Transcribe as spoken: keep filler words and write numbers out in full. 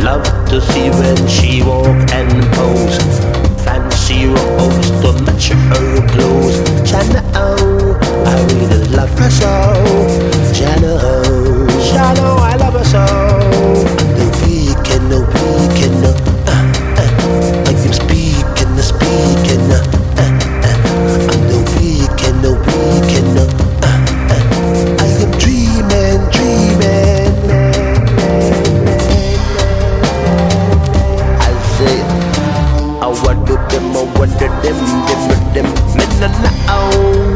love to see when she walk and pose. Fancy rose to match her clothes. China, oh, I really love her so. China, oh, China, I love her so. The weekend, the weekend, uh, uh, I am speaking, the speaking, uh, uh, uh, I'm the weekend, the weekend, uh, uh, I am dreaming, dreaming. I say, I want to them, I want to them, them, them, men now.